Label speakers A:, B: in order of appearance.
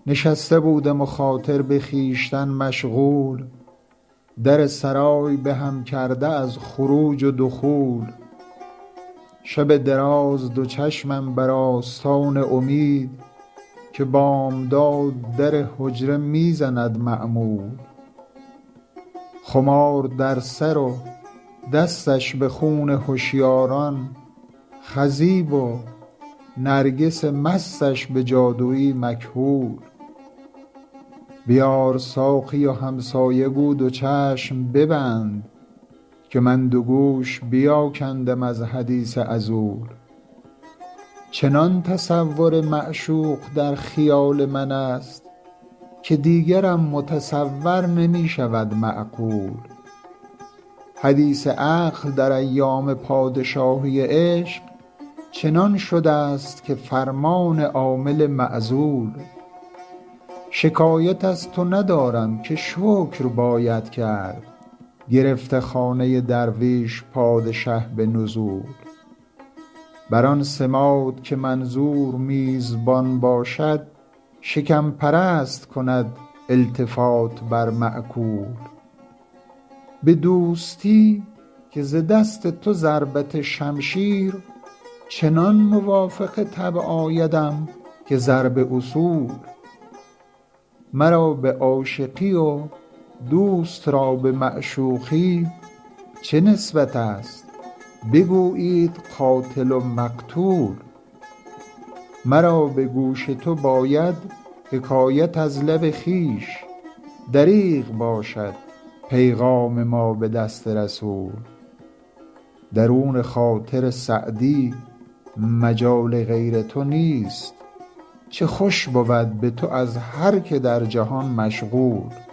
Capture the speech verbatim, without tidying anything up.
A: نشسته بودم و خاطر به خویشتن مشغول، در سرای به هم کرده از خروج و دخول. شب دراز دو چشمم بر آستان امید، که بامداد در حجره می زند معمول. خمار در سر و دستش به خون هوشیاران، خضیب و نرگس مستش به جادویی مکحول. بیار ساقی و همسایه گو دو چشم ببند، که من دو گوش بیاکندم از حدیث عضول. چنان تصور معشوق در خیال من است، که دیگرم متصور نمی شود معقول. حدیث عقل در ایام پادشاهی عشق، چنان شده است که فرمان عامل معزول. شکایت از تو ندارم که شکر باید کرد، گرفته خانه درویش پادشه به نزول. بر آن سماط که منظور میزبان باشد، شکم پرست کند التفات بر مأکول. به دوستی که ز دست تو ضربت شمشیر، چنان موافق طبع آیدم که ضرب اصول. مرا به عاشقی و دوست را به معشوقی چه نسبت است؟ بگویید قاتل و مقتول. مرا به گوش تو باید حکایت از لب خویش، دریغ باشد پیغام ما به دست رسول. درون خاطر سعدی مجال غیر تو نیست، چه خوش بود به تو از هر که در جهان مشغول.